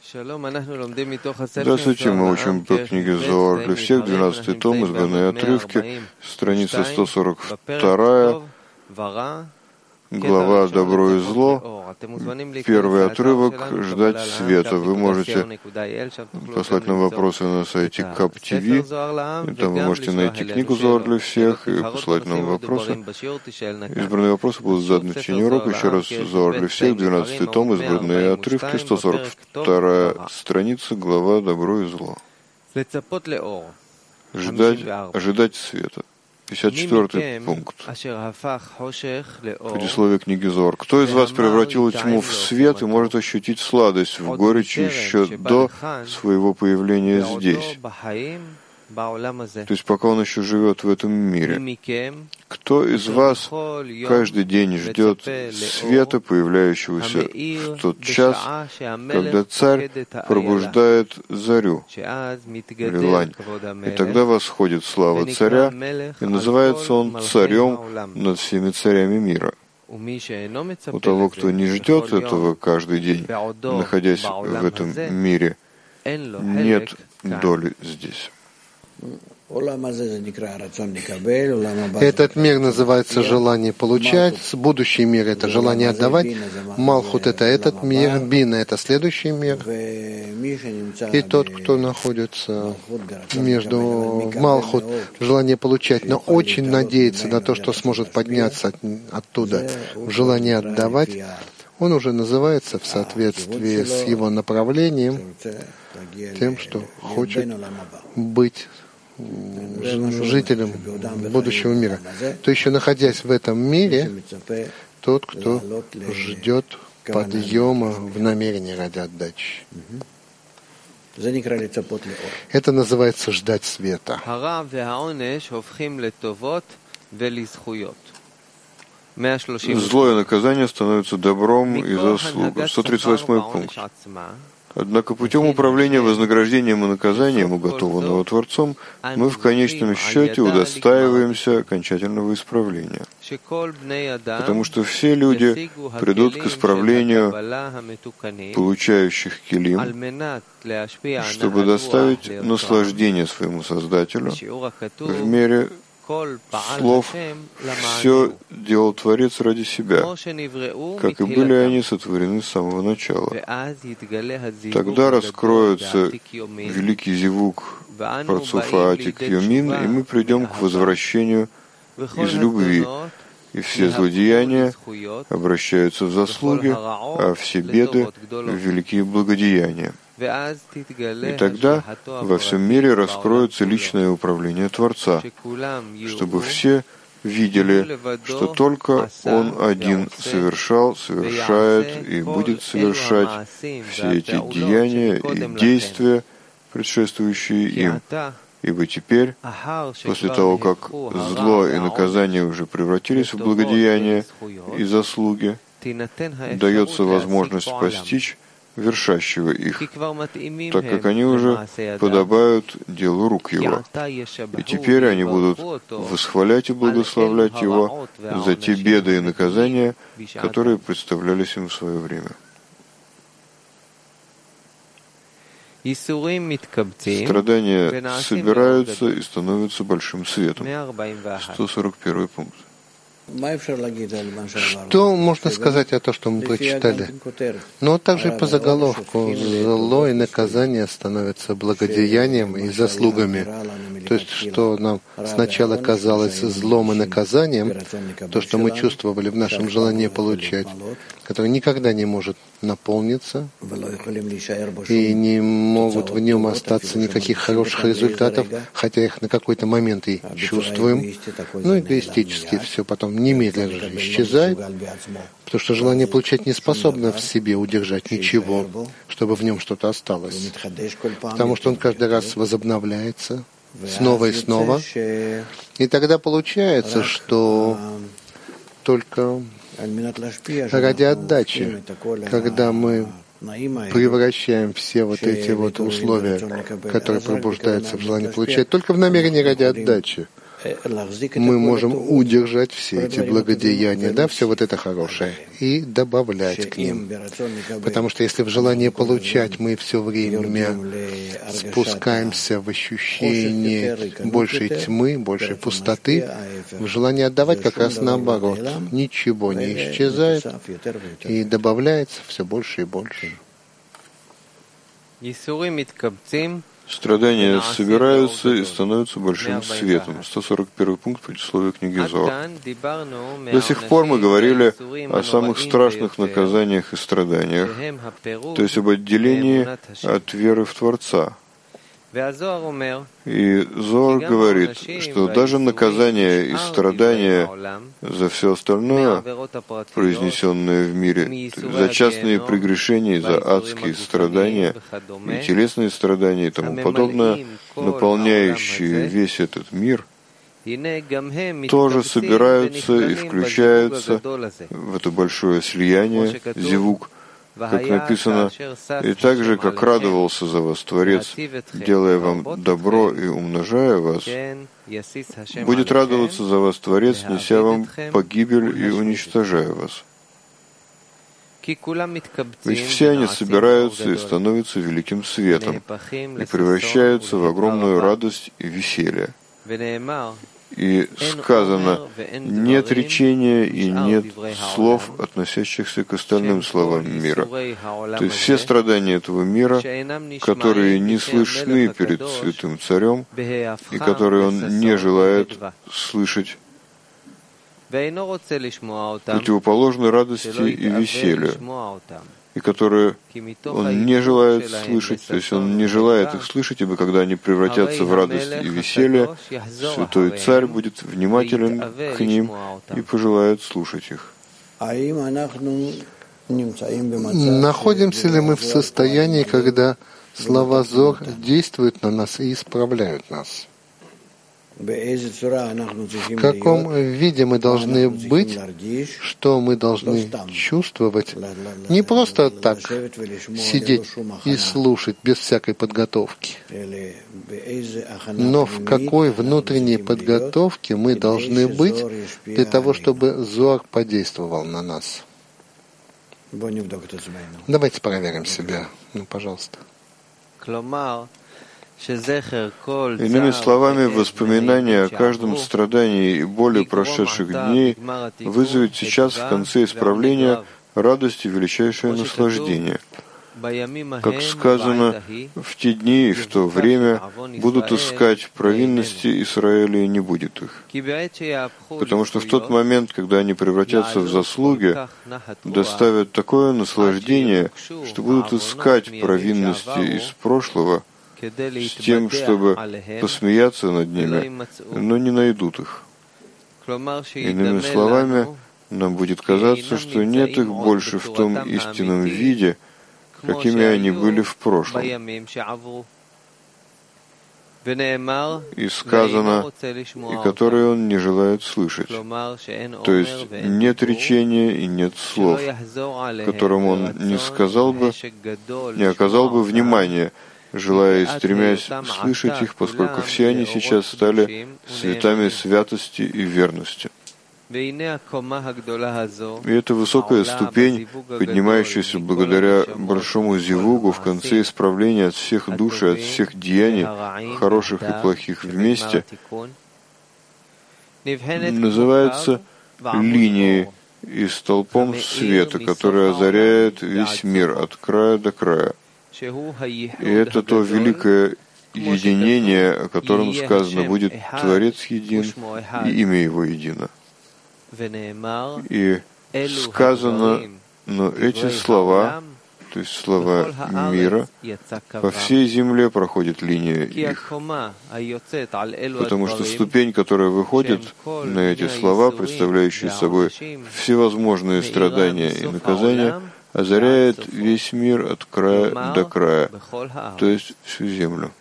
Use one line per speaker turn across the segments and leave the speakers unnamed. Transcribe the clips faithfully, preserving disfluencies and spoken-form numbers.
Здравствуйте, мы учим по книге Зоар для всех, двенадцатый том, избранные отрывки, страница сто сорок два, глава «Добро и зло», первый отрывок «Ждать света». Вы можете послать нам вопросы на сайте кап ти ви, там вы можете найти книгу «Зоар для всех» и послать нам вопросы. Избранные вопросы будут заданы в течение урока. Еще раз, «Зоар для всех», двенадцатый том, избранные отрывки, сто сорок вторая страница, глава «Добро и зло». Ждать, ожидать света. пятьдесят четвёртый пункт. Предисловие книги Зоар. Кто из вас превратил тьму в свет и может ощутить сладость в горечи еще до своего появления здесь? То есть пока он еще живет в этом мире. Кто из вас каждый день ждет света, появляющегося в тот час, когда царь пробуждает зарю, лилань, и тогда восходит слава царя, и называется он царем над всеми царями мира? У того, кто не ждет этого каждый день, находясь в этом мире, нет доли здесь.
Этот мир называется желание получать, будущий мир — это желание отдавать, Малхут — это этот мир, Бина — это следующий мир. И тот, кто находится между Малхут, желание получать, но очень надеется на то, что сможет подняться от, оттуда в желание отдавать, он уже называется в соответствии с его направлением тем, что хочет быть жителем будущего мира. То еще находясь в этом мире, тот, кто ждет подъема в намерении ради отдачи. Это называется ждать света.
Злое наказание становится добром и заслугой. сто тридцать восьмой пункт. Однако путем управления вознаграждением и наказанием, уготованного Творцом, мы в конечном счете удостаиваемся окончательного исправления. Потому что все люди придут к исправлению получающих килим, чтобы доставить наслаждение своему Создателю в мере слов «все делал Творец ради себя», как и были они сотворены с самого начала. Тогда раскроется великий зивук парцуфа Атик Йомин, и мы придем к возвращению из любви, и все злодеяния обращаются в заслуги, а все беды — в великие благодеяния. И тогда во всем мире раскроется личное управление Творца, чтобы все видели, что только Он один совершал, совершает и будет совершать все эти деяния и действия, предшествующие им. Ибо теперь, после того, как зло и наказание уже превратились в благодеяния и заслуги, дается возможность постичь вершащего их, так как они уже подобают делу рук его. И теперь они будут восхвалять и благословлять его за те беды и наказания, которые представлялись им в свое время. Страдания собираются и становятся большим светом. сто сорок первый пункт.
Что можно сказать о том, что мы прочитали? Но также по заголовку зло и наказание становятся благодеянием и заслугами. То есть, что нам сначала казалось злом и наказанием, то, что мы чувствовали в нашем желании получать, которое никогда не может наполниться, и не могут в нем остаться никаких хороших результатов, хотя их на какой-то момент и чувствуем. Ну, эгоистически все потом немедленно же исчезает, потому что желание получать не способно в себе удержать ничего, чтобы в нем что-то осталось. Потому что он каждый раз возобновляется снова и снова. И тогда получается, что только ради отдачи, когда мы превращаем все вот эти вот условия, которые пробуждаются в желании получать, только в намерении ради отдачи, мы можем удержать все эти благодеяния, да, все вот это хорошее, и добавлять к ним. Потому что если в желании получать мы все время спускаемся в ощущение большей тьмы, большей пустоты, в желании отдавать как раз наоборот. Ничего не исчезает и добавляется все больше и больше.
Страдания собираются и становятся большим светом. сто сорок первый пункт предисловия книги Зоар. До сих пор мы говорили о самых страшных наказаниях и страданиях, то есть об отделении от веры в Творца. И Зоар говорит, что даже наказание и страдания за все остальное, произнесенное в мире, за частные прегрешения, за адские страдания и телесные страдания и тому подобное, наполняющие весь этот мир, тоже собираются и включаются в это большое слияние, зевук, как написано, и так же, как радовался за вас Творец, делая вам добро и умножая вас, будет радоваться за вас Творец, неся вам погибель и уничтожая вас. Ведь все они собираются и становятся великим светом, и превращаются в огромную радость и веселье. И сказано, нет речения и нет слов, относящихся к остальным словам мира. То есть все страдания этого мира, которые не слышны перед Святым Царем, и которые он не желает слышать, противоположны радости и веселью, и которые он не желает слышать, то есть он не желает их слышать, ибо когда они превратятся в радость и веселье, Святой Царь будет внимателен к ним и пожелает слушать их.
Находимся ли мы в состоянии, когда слова Зор действуют на нас и исправляют нас? В каком виде мы должны быть, что мы должны чувствовать, не просто так сидеть и слушать без всякой подготовки, но в какой внутренней подготовке мы должны быть для того, чтобы Зоар подействовал на нас. Давайте проверим себя, ну, пожалуйста.
Иными словами, воспоминание о каждом страдании и боли прошедших дней вызовет сейчас в конце исправления радость и величайшее наслаждение. Как сказано, в те дни и в то время будут искать провинности Израиля, и не будет их. Потому что в тот момент, когда они превратятся в заслуги, доставят такое наслаждение, что будут искать провинности из прошлого, с тем, чтобы посмеяться над ними, но не найдут их. Иными словами, нам будет казаться, что нет их больше в том истинном виде, какими они были в прошлом. И сказано, и которые он не желает слышать. То есть нет речения и нет слов, которым он не сказал бы, не оказал бы внимания, желая и стремясь слышать их, поскольку все они сейчас стали светами святости и верности. И эта высокая ступень, поднимающаяся благодаря большому зевугу в конце исправления от всех душ и от всех деяний, хороших и плохих вместе, называется линией и столпом света, который озаряет весь мир от края до края. И это то великое единение, о котором сказано, будет Творец един, и имя Его едино. И сказано, но эти слова, то есть слова мира, по всей земле проходит линия их. Потому что ступень, которая выходит на эти слова, представляющие собой всевозможные страдания и наказания, озаряет весь мир от края до края, то есть всю землю.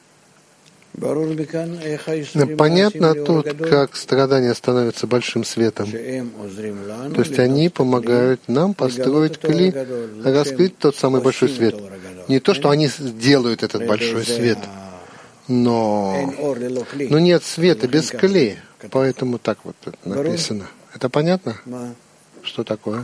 Понятно тут, как страдания становятся большим светом. То есть они помогают нам построить кли, раскрыть тот самый большой свет. Не то, что они делают этот большой свет, Но, но нет света без клея, поэтому так вот это написано. Это понятно? Что такое?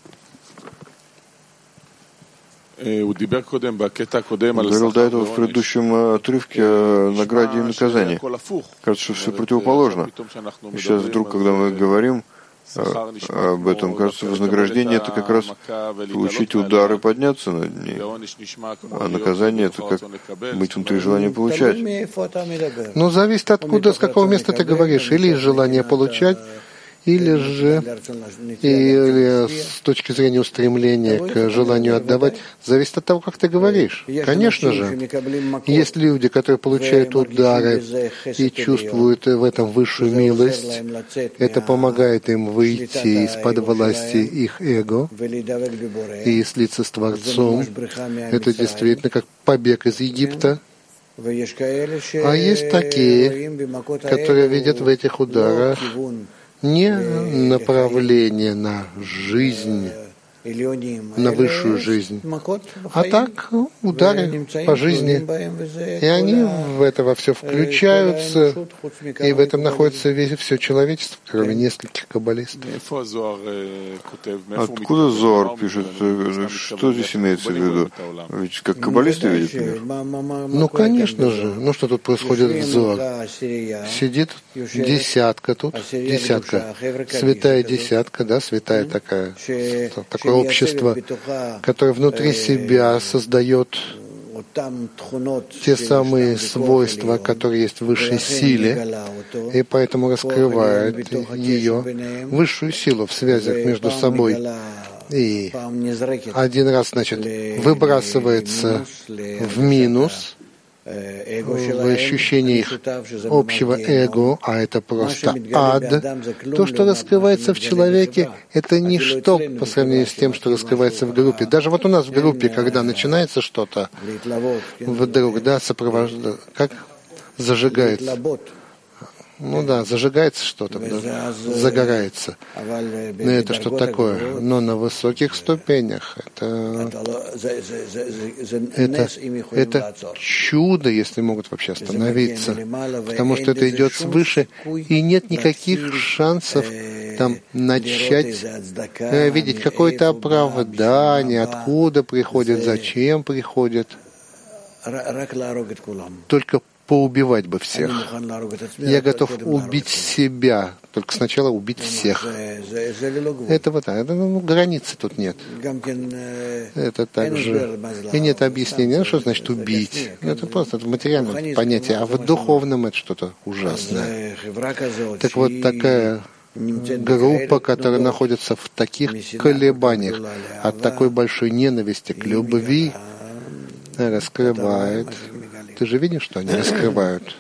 Он говорил до этого в предыдущем отрывке о награде и наказании. Кажется, что все противоположно. И сейчас вдруг, когда мы говорим об этом, кажется, вознаграждение — это как раз получить удар и подняться над ней. А наказание — это как быть внутри желания получать.
Ну, зависит откуда, с какого места ты говоришь. Или из желания получать, или же или с точки зрения устремления к желанию отдавать, зависит от того, как ты говоришь. Конечно же, есть люди, которые получают удары и чувствуют в этом высшую милость. Это помогает им выйти из-под власти их эго и слиться с Творцом. Это действительно как побег из Египта. А есть такие, которые видят в этих ударах не направление на жизнь, на высшую жизнь, а так удары по жизни. И они в это во все включаются, и в этом находится весь, все человечество, кроме нескольких каббалистов.
Откуда Зоар пишет? Что здесь имеется в виду? Ведь как каббалисты видят мир?
Ну, конечно же. Ну, что тут происходит в Зоар? Сидит десятка тут, десятка, святая десятка, да, святая такая, такое общество, которое внутри себя создает те самые свойства, которые есть в высшей силе, и поэтому раскрывает ее высшую силу в связях между собой. И один раз, значит, выбрасывается в минус, в ощущении их общего эго, а это просто ад. То, что раскрывается в человеке, это ничто по сравнению с тем, что раскрывается в группе. Даже вот у нас в группе, когда начинается что-то, вдруг, да, сопровождается, как зажигается. Ну да, зажигается что-то, да, загорается. Но это что такое? Но на высоких ступенях это, это, это чудо, если могут вообще остановиться. Потому что это идет свыше, и нет никаких шансов там начать э, видеть какое-то оправдание, откуда приходит, зачем приходит. Только поубивать бы всех. Я готов убить себя, только сначала убить всех. Это вот так. Ну, границы тут нет. Это также. И нет объяснения, ну, что значит убить. Это просто материальное понятие, а в духовном это что-то ужасное. Так вот, такая группа, которая находится в таких колебаниях, от такой большой ненависти к любви, раскрывает. Ты же видишь, что они раскрывают?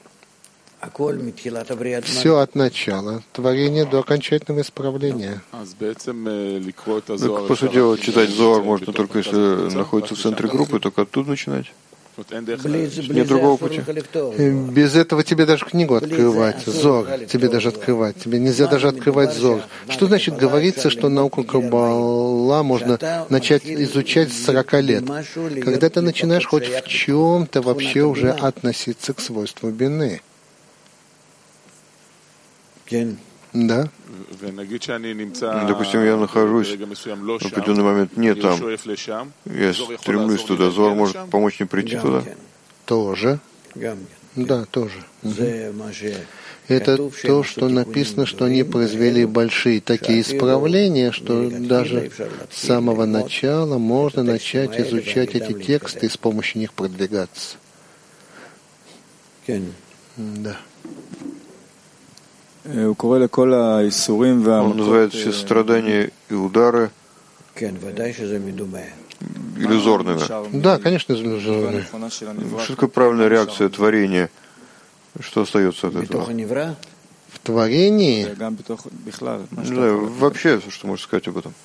Все от начала творения до окончательного исправления.
Так, по сути дела, читать Зоар можно только если находится в центре группы, только оттуда начинать. Нет другого пути.
Без этого тебе даже книгу открывать, Зор, тебе даже открывать. Тебе нельзя даже открывать Зор. Что значит говорится, что науку Каббала можно начать изучать с сорока лет? Когда ты начинаешь хоть в чем-то вообще уже относиться к свойству бины. Да?
Допустим, я нахожусь в определенный момент не там. Я стремлюсь туда. Зоар может помочь мне прийти туда?
Тоже. Да, тоже. Это то, что написано, что они произвели большие такие исправления, что даже с самого начала можно начать изучать эти тексты и с помощью них продвигаться. Да.
Он называет все страдания и удары иллюзорными.
Да, конечно, иллюзорными.
Что такое правильная реакция творения? Что остается от этого?
В творении?
Да, вообще, что можешь сказать об этом?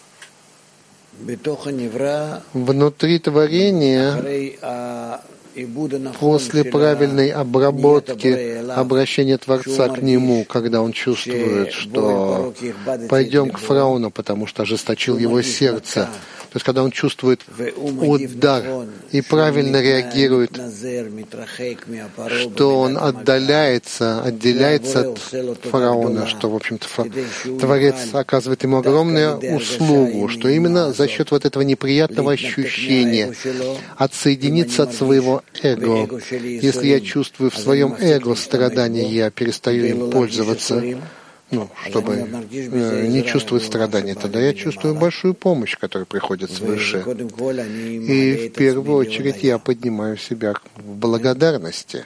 Внутри творения, после правильной обработки, обращения Творца к нему, когда он чувствует, что пойдем к фараону, потому что ожесточил его сердце. То есть когда он чувствует удар и правильно реагирует, что он отдаляется, отделяется от фараона, что, в общем-то, Творец оказывает ему огромную услугу, что именно за счет вот этого неприятного ощущения отсоединиться от своего эго. Если я чувствую в своем эго страдания, я перестаю им пользоваться, ну, чтобы э, не чувствовать страданий, тогда я чувствую большую помощь, которая приходит свыше. И в первую очередь я поднимаю себя в благодарности.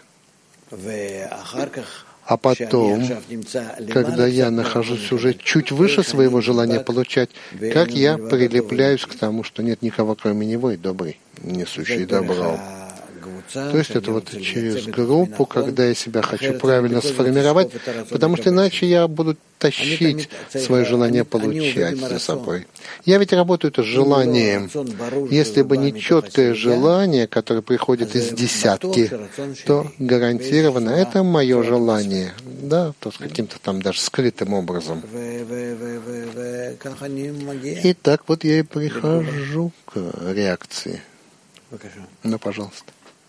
А потом, когда я нахожусь уже чуть выше своего желания получать, как я прилепляюсь к тому, что нет никого кроме него и добрый, несущий добро. То есть это вот через группу, когда я себя хочу правильно сформировать, потому что иначе я буду тащить свое желание получать за собой. Я ведь работаю с желанием. Если бы не четкое желание, которое приходит из десятки, то гарантированно это мое желание, да, то с каким-то там даже скрытым образом. И так вот я и прихожу к реакции. Ну, пожалуйста.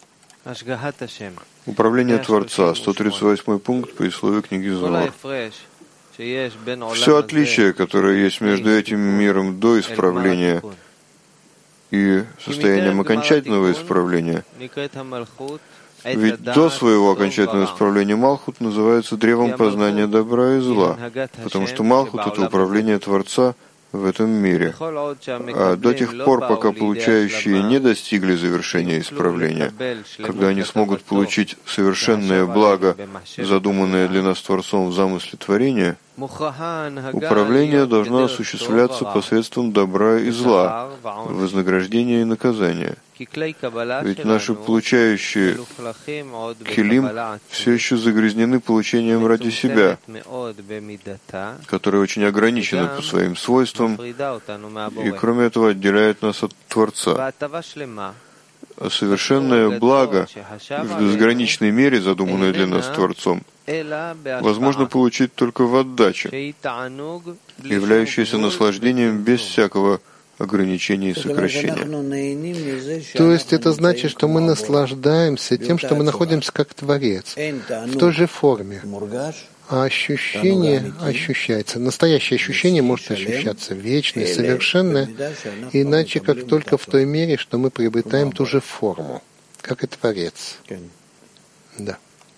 Управление Творца, сто тридцать восьмой пункт по слове книги Зоар. Все отличие, которое есть между этим миром до исправления и состоянием окончательного исправления, ведь до своего окончательного исправления Малхут называется древом познания добра и зла, потому что Малхут — это управление Творца в этом мире. А до тех пор, пока получающие не достигли завершения исправления, когда они смогут получить совершенное благо, задуманное для нас Творцом в замысле творения, управление должно осуществляться посредством добра и зла, вознаграждения и наказания. Ведь наши получающие килим все еще загрязнены получением ради себя, которое очень ограничено по своим свойствам и, кроме этого, отделяет нас от Творца. А совершенное благо, в безграничной мере задуманное для нас Творцом, возможно получить только в отдаче, являющееся наслаждением без всякого ограничения и сокращения.
То есть это значит, что мы наслаждаемся тем, что мы находимся как Творец, в той же форме. А ощущение ощущается. Настоящее ощущение может ощущаться вечное, совершенное, иначе как только в той мере, что мы приобретаем ту же форму, как и Творец. Да.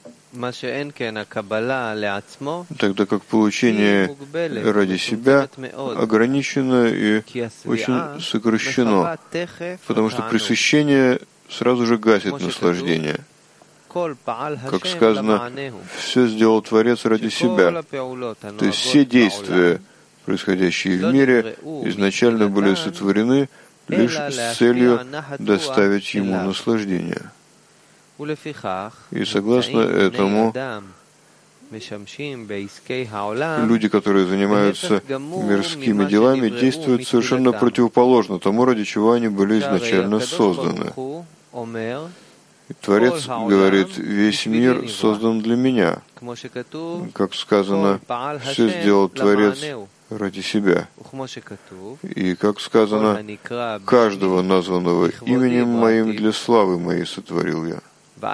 Тогда как получение ради себя ограничено и очень сокращено, потому что пресыщение сразу же гасит наслаждение. Как сказано, все сделал Творец ради себя. То есть все действия, происходящие в мире, изначально были сотворены лишь с целью доставить ему наслаждение. И согласно этому, люди, которые занимаются мирскими делами, действуют совершенно противоположно тому, ради чего они были изначально созданы. И Творец говорит, весь мир создан для меня. Как сказано, все сделал Творец ради себя. И, как сказано, каждого названного именем моим для славы моей сотворил я.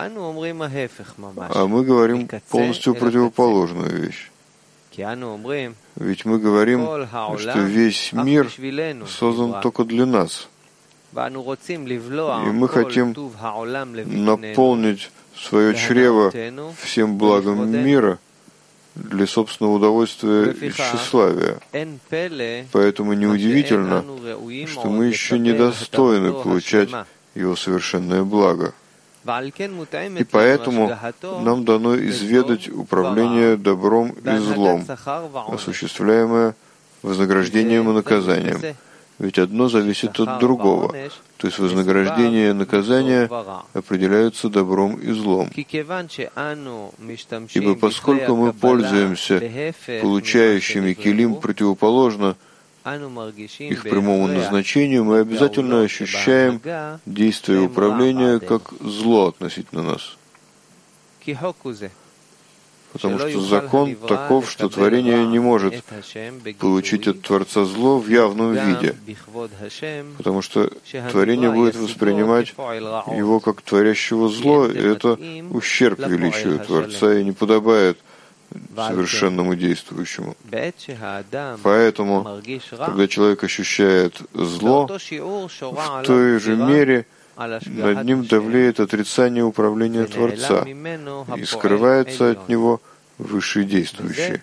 А мы говорим полностью противоположную вещь. Ведь мы говорим, что весь мир создан только для нас. И мы хотим наполнить свое чрево всем благом мира для собственного удовольствия и тщеславия. Поэтому неудивительно, что мы еще недостойны получать его совершенное благо. И поэтому нам дано изведать управление добром и злом, осуществляемое вознаграждением и наказанием. Ведь одно зависит от другого, то есть вознаграждение и наказание определяются добром и злом. Ибо поскольку мы пользуемся получающими килим противоположно их прямому назначению, мы обязательно ощущаем действие управления как зло относительно нас. Потому что закон таков, что творение не может получить от Творца зло в явном виде, потому что творение будет воспринимать его как творящего зло, и это ущерб величию Творца и не подобает совершенному действующему. Поэтому, когда человек ощущает зло, в той же мере над ним давлеет отрицание управления Творца и скрывается от него высший действующий.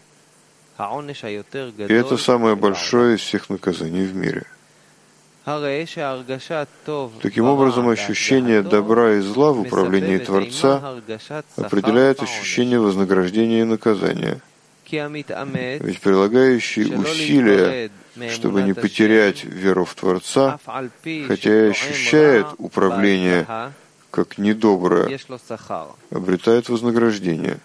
И это самое большое из всех наказаний в мире. Таким образом, ощущение добра и зла в управлении Творца определяет ощущение вознаграждения и наказания. Ведь прилагающий усилия, чтобы не потерять веру в Творца, хотя и ощущает управление как недоброе, обретает вознаграждение.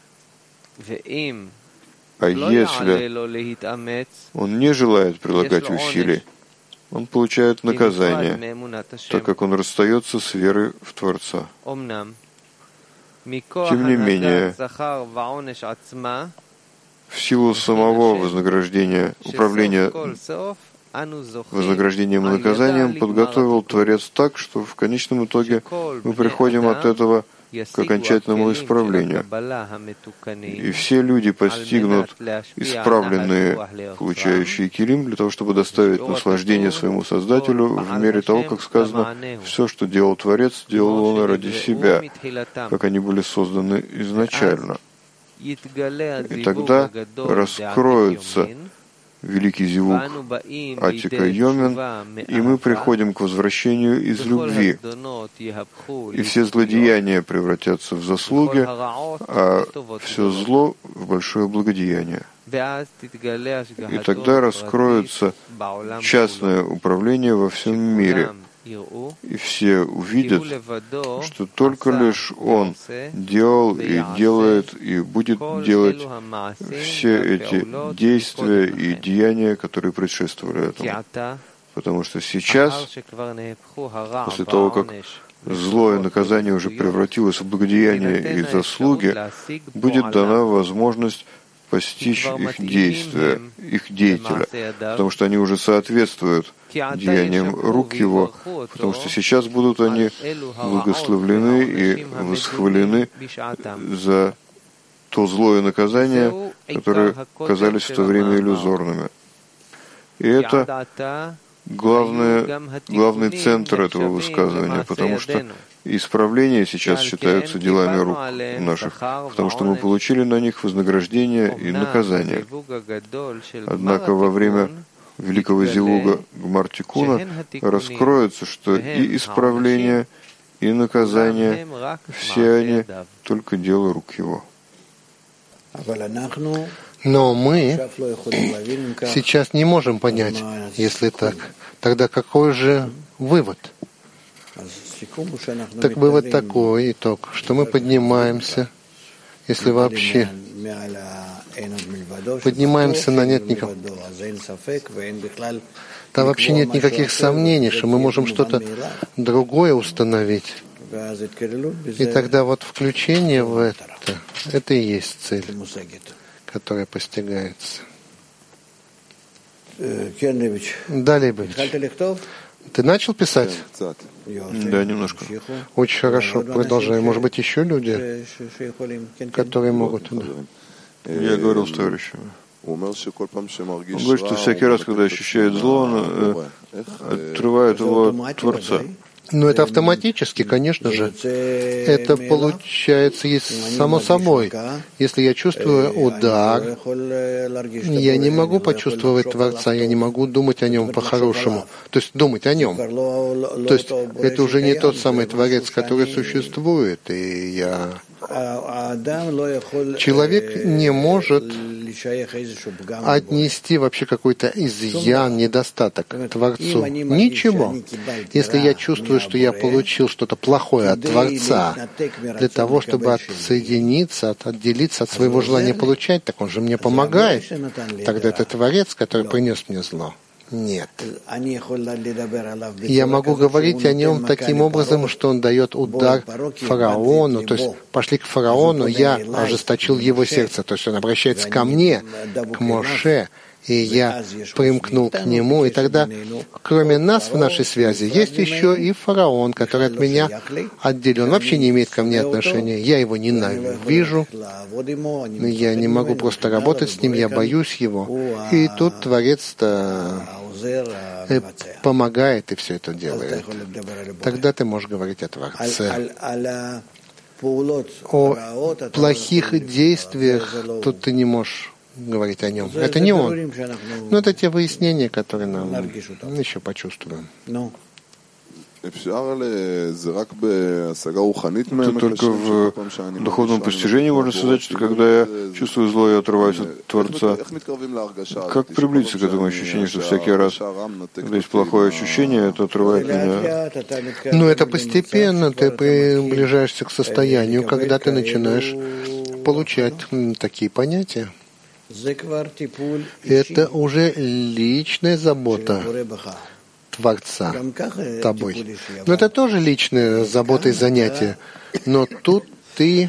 А если он не желает прилагать усилий, он получает наказание, так как он расстается с верой в Творца. Тем не менее, в силу самого вознаграждения, управления вознаграждением и наказанием подготовил Творец так, что в конечном итоге мы приходим от этого к окончательному исправлению. И все люди постигнут исправленные, получающие килим, для того, чтобы доставить наслаждение своему Создателю в мере того, как сказано, все, что делал Творец, делал он ради себя, как они были созданы изначально. И тогда раскроется великий зивук Атика Йомин, и мы приходим к возвращению из любви. И все злодеяния превратятся в заслуги, а все зло в большое благодеяние. И тогда раскроется частное управление во всем мире. И все увидят, что только лишь Он делал и делает и будет делать все эти действия и деяния, которые предшествовали этому. Потому что сейчас, после того, как зло и наказание уже превратилось в благодеяние и заслуги, будет дана возможность постичь их действия, их деятеля, потому что они уже соответствуют деяниям рук его, потому что сейчас будут они благословлены и восхвалены за то злое наказание, которые казались в то время иллюзорными. И это главное, главный центр этого высказывания, потому что исправления сейчас считаются делами рук наших, потому что мы получили на них вознаграждение и наказание. Однако во время великого зивуга Гмар-Тикуна раскроется, что и исправление, и наказание, все они только дело рук его.
Но мы сейчас не можем понять, если так. Тогда какой же вывод? Так вывод такой, итог, что мы поднимаемся, если вообще поднимаемся на нет никакого. Там вообще нет никаких сомнений, что мы можем что-то другое установить. И тогда вот включение в это, это и есть цель, которая постигается. Да, Лейбович. Ты начал писать?
Да, немножко.
Очень хорошо. Продолжаем. Может быть, еще люди, которые могут... Да.
Я говорил с товарищем. Он говорит, что всякий раз, когда ощущает зло, он э, отрывает его от Творца.
Ну, это автоматически, конечно же. Это получается есть само собой. Если я чувствую удар, я не могу почувствовать Творца, я не могу думать о нем по-хорошему. То есть думать о нем. То есть это уже не тот самый Творец, который существует, и я... Человек не может отнести вообще какой-то изъян, недостаток к Творцу. Ничего. Если я чувствую, что я получил что-то плохое от Творца, для того, чтобы отсоединиться, отделиться от своего желания получать, так он же мне помогает. Тогда это Творец, который принес мне зло. Нет. Я могу говорить о нем таким образом, что он дает удар фараону, то есть пошли к фараону, я ожесточил его сердце, то есть он обращается ко мне, к Моше, и я примкнул к нему, и тогда, кроме нас в нашей связи, есть еще и фараон, который от меня отделен, вообще не имеет ко мне отношения. Я его ненавижу, я не могу просто работать с ним, я боюсь его. И тут Творец-то помогает и все это делает. Тогда ты можешь говорить о Творце. О плохих действиях тут ты не можешь говорить о нем. Это не он. Но это те выяснения, которые нам еще почувствуем.
Тут только в духовном постижении можно сказать, что когда я чувствую зло и отрываюсь от Творца, как приблизиться к этому ощущению, что всякий раз, когда есть плохое ощущение, это отрывает меня?
Ну, это постепенно, ты приближаешься к состоянию, когда ты начинаешь получать такие понятия. Это уже личная забота Творца тобой. Но это тоже личная забота и занятие. Но тут ты,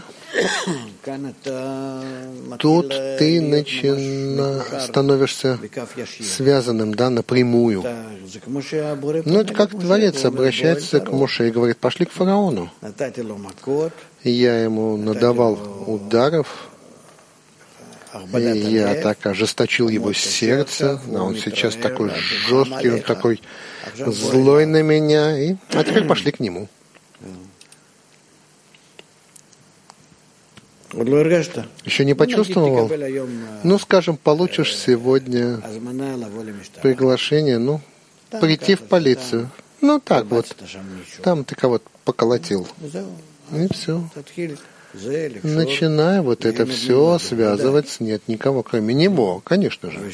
тут ты начина, становишься связанным, да, напрямую. Но это как Творец обращается к Моше и говорит, пошли к фараону. И я ему надавал ударов, и я так ожесточил его сердце, а он сейчас такой жесткий, он такой злой на меня, и... а теперь пошли к нему. Еще не почувствовал? Ну, скажем, получишь сегодня приглашение, ну, прийти в полицию. Ну, так вот, там ты кого-то поколотил. И все. Начиная вот это все связывать, нет никого, кроме него, конечно же.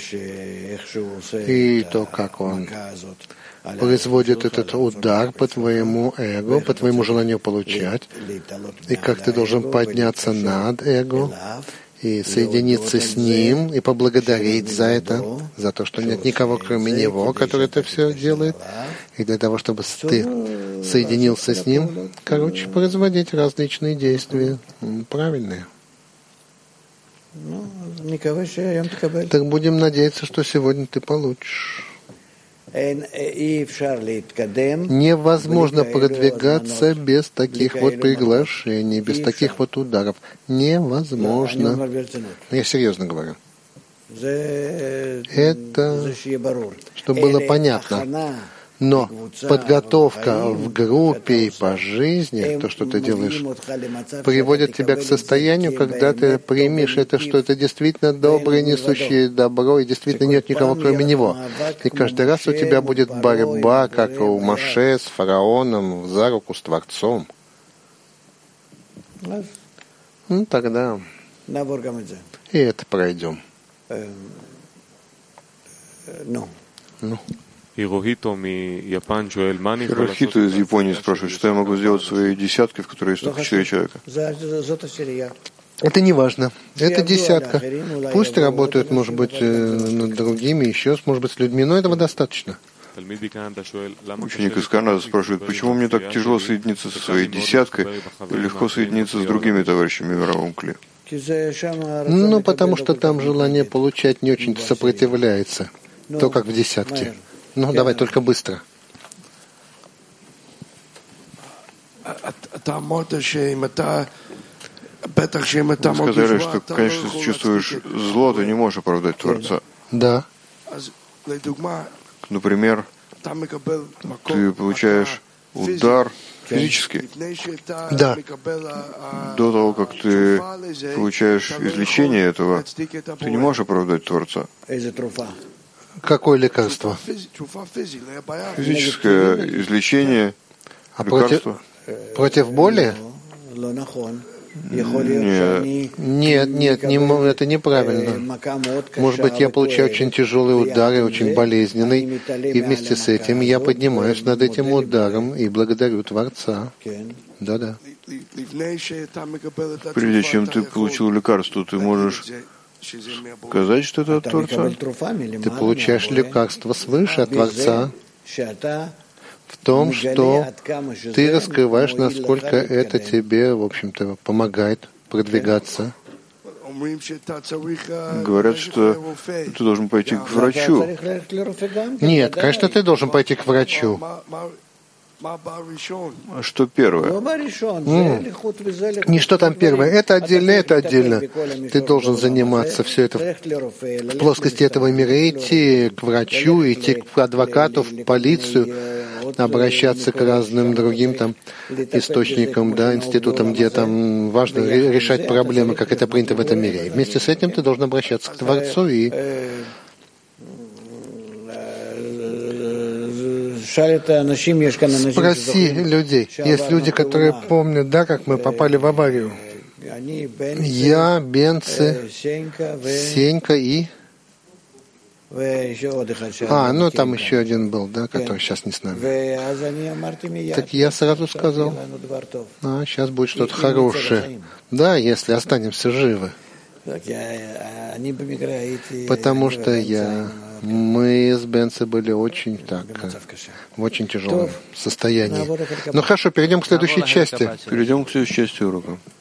И то, как он производит этот удар по твоему эго, по твоему желанию получать, и как ты должен подняться над эго, и соединиться с ним, и поблагодарить за это, за то, что нет никого, кроме него, который это все делает, и для того, чтобы ты соединился с ним, короче, производить различные действия, правильные. Так будем надеяться, что сегодня ты получишь. Невозможно продвигаться без таких вот приглашений, без таких вот ударов. Невозможно. Я серьезно говорю. Это, чтобы было понятно. Но подготовка в группе и по жизни, то, что ты делаешь, приводит тебя к состоянию, когда ты примешь это, что это действительно доброе, несущее добро, и действительно нет никого, кроме него. И каждый раз у тебя будет борьба, как у Моше с фараоном, за руку с Творцом. Ну, тогда и это пройдем. Ну.
Хирохито из Японии спрашивает, что я могу сделать в своей десятке, в которой есть только четыре человека.
Это не важно. Это десятка. Пусть работают, может быть, над другими, еще, может быть, с людьми, но этого достаточно.
Ученик из Канады спрашивает, почему мне так тяжело соединиться со своей десяткой и легко соединиться с другими товарищами в мировом кле?
Ну, потому что там желание получать не очень сопротивляется, то как в десятке. Ну, давай только быстро.
Вы сказали, что, конечно, если чувствуешь зло, ты не можешь оправдать Творца.
Да.
Например, ты получаешь удар физически.
Да.
До того, как ты получаешь излечение этого, ты не можешь оправдать Творца.
Какое лекарство?
Физическое излечение,
а
лекарство.
Против, против боли?
Нет,
нет, нет, не, это неправильно. Может быть, я получаю очень тяжелый удар и очень болезненный, и вместе с этим я поднимаюсь над этим ударом и благодарю Творца. Да-да.
Прежде чем ты получил лекарство, ты можешь сказать, что это от Творца.
Ты получаешь лекарство свыше от Творца в том, что ты раскрываешь, насколько это тебе, в общем-то, помогает продвигаться.
Говорят, что ты должен пойти к врачу.
Нет, конечно, ты должен пойти к врачу.
Что первое?
Mm. Не что там первое. Это отдельно, это отдельно. Ты должен заниматься все это в плоскости этого мира. Идти к врачу, идти к адвокату, в полицию, обращаться к разным другим там источникам, да, институтам, где там важно решать проблемы, как это принято в этом мире. И вместе с этим ты должен обращаться к Творцу и спроси людей. Есть люди, которые помнят, да, как мы попали в аварию. Я, Бенцы, Сенька и... А, ну там еще один был, да, который сейчас не с нами. Так я сразу сказал, а, сейчас будет что-то хорошее. Да, если останемся живы. Потому что я... Мы с Бенцем были очень так, в очень тяжелом состоянии. Ну хорошо, перейдем к следующей части.
Перейдем к следующей части урока.